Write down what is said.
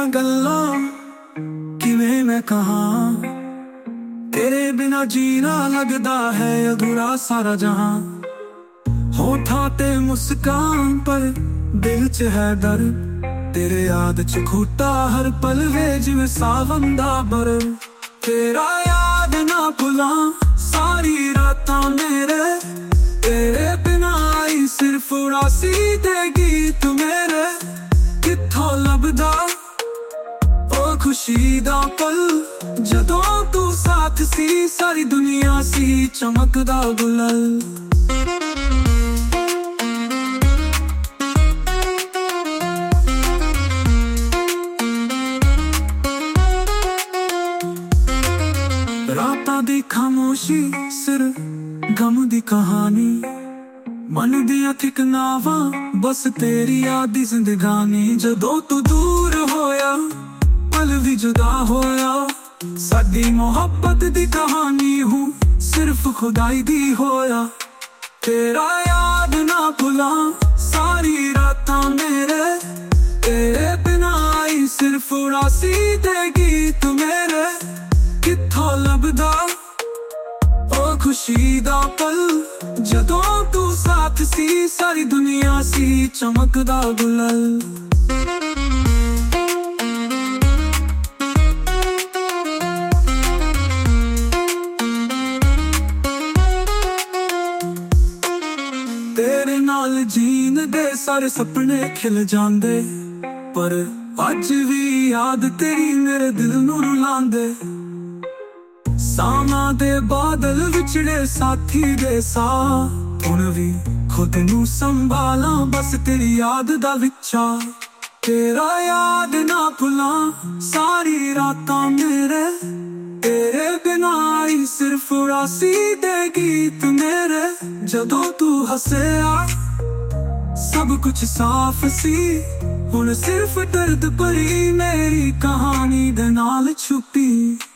ਦੀਆਂ ਗੱਲਾਂ ਕਿਵੇਂ ਮੈਂ ਕਹਾਂ। तेरे बिना जीना लगता है अधूरा सारा जहां। होठा ते मुस्कान पर दिल च है डर, तेरे याद च खूटा हर पल वे जिवें सावन दा बर। तेरा याद ना भुला सारी रातां मेरे, तेरे बिना आई सिर्फ उड़ासी दे गीत मेरे। कित्थों लभदा ओ खुशी दा पल जदों तू साथ सी, सारी दुनिया सी चमकदा गुलल। रातां दी खामोशी सिर गम दी कहानी, मन दियां ठिकनावां बस तेरी याद दी जिंदगानी। जदों तू दूर होया पल भी जुदा होया, साडी मोहब्बत दी कहानी हूँ सिर्फ खुदाई दी होया। तेरा याद ना भुला सारी रातां मेरे, तेरे बिना आई सिर्फ उड़ासी दे गीत मेरे। कित्थों लभदा ओ खुशी दा पल जदों तू साथ सी, सारी दुनिया सी चमकदा गुलल। तेरे नाल जीन दे सारे सपने खिल जांदे, पर अज भी याद तेरी मेरे दिल नूं रुलांदे। सावां दे बादल विछड़े साथी दे साह, हुण भी खुद नूं संभालां बस तेरी याद दा विचा। तेरा याद ना भुला सारी रातां मेरे, तेरे बिना आई सिर्फ उड़ासी दे गीत मेरे। जदों तू हंसिया सब कुछ साफ सी, हुण सिर्फ दर्द भरी मेरी कहानी दे नाल छुपी।